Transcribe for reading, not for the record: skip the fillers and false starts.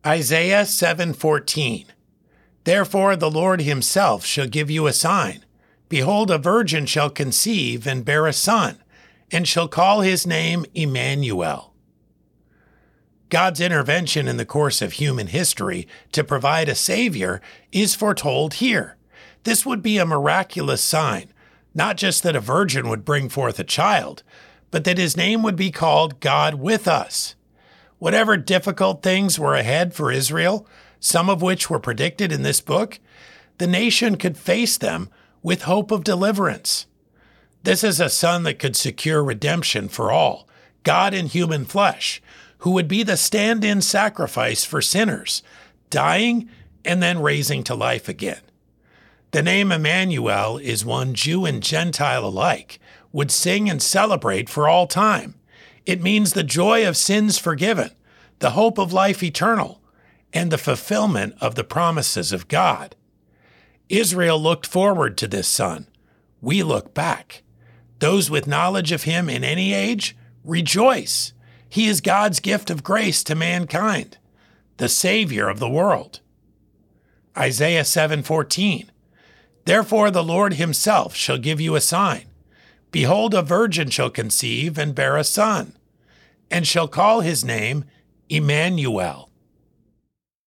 Isaiah 7:14. Therefore the Lord himself shall give you a sign. Behold, a virgin shall conceive and bear a son, and shall call his name Emmanuel. God's intervention in the course of human history to provide a Savior is foretold here. This would be a miraculous sign, not just that a virgin would bring forth a child, but that his name would be called God with us. Whatever difficult things were ahead for Israel, some of which were predicted in this book, the nation could face them with hope of deliverance. This is a son that could secure redemption for all, God in human flesh, who would be the stand-in sacrifice for sinners, dying and then raising to life again. The name Emmanuel is one Jew and Gentile alike would sing and celebrate for all time. It means the joy of sins forgiven, the hope of life eternal, and the fulfillment of the promises of God. Israel looked forward to this son. We look back. Those with knowledge of him in any age, rejoice. He is God's gift of grace to mankind, the Savior of the world. Isaiah 7:14. Therefore the Lord himself shall give you a sign. Behold, a virgin shall conceive and bear a son, and shall call his name Emmanuel.